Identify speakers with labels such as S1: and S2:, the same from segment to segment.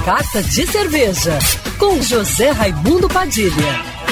S1: Carta de Cerveja, com José Raimundo Padilha.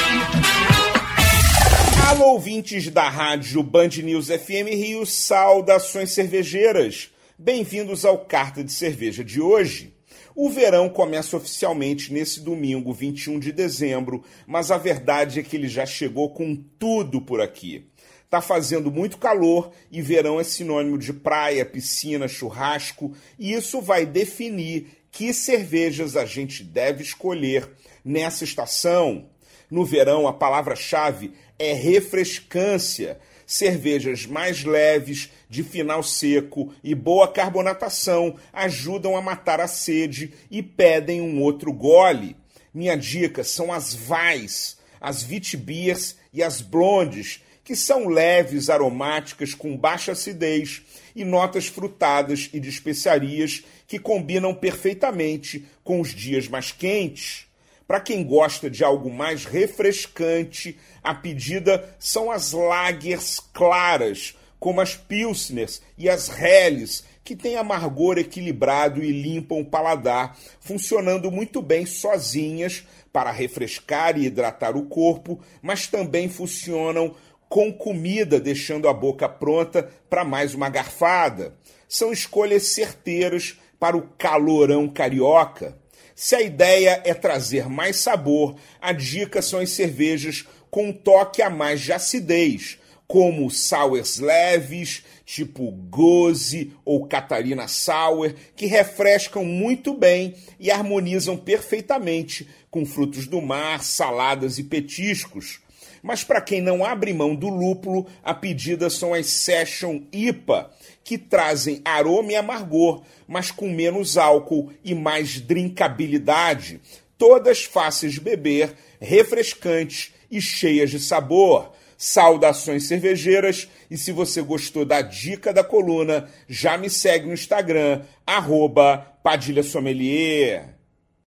S2: Alô, ouvintes da rádio Band News FM Rio, saudações cervejeiras. Bem-vindos ao Carta de Cerveja de hoje. O verão começa oficialmente nesse domingo, 21 de dezembro, mas a verdade é que ele já chegou com tudo por aqui. Tá fazendo muito calor e verão é sinônimo de praia, piscina, churrasco, e isso vai definir que cervejas a gente deve escolher nessa estação. No verão, a palavra-chave é refrescância. Cervejas mais leves, de final seco e boa carbonatação ajudam a matar a sede e pedem um outro gole. Minha dica são as Weiss, as Witbiers e as Blondes, que são leves, aromáticas, com baixa acidez e notas frutadas e de especiarias que combinam perfeitamente com os dias mais quentes. Para quem gosta de algo mais refrescante, a pedida são as lagers claras, como as pilsners e as helles, que têm amargor equilibrado e limpam o paladar, funcionando muito bem sozinhas para refrescar e hidratar o corpo, mas também funcionam com comida, deixando a boca pronta para mais uma garfada. São escolhas certeiras para o calorão carioca. Se a ideia é trazer mais sabor, a dica são as cervejas com um toque a mais de acidez, como sours leves, tipo Gose ou Catarina Sour, que refrescam muito bem e harmonizam perfeitamente com frutos do mar, saladas e petiscos. Mas para quem não abre mão do lúpulo, a pedida são as Session IPA, que trazem aroma e amargor, mas com menos álcool e mais drinkabilidade. Todas fáceis de beber, refrescantes e cheias de sabor. Saudações cervejeiras, e se você gostou da dica da coluna, já me segue no Instagram, @PadilhaSommelier.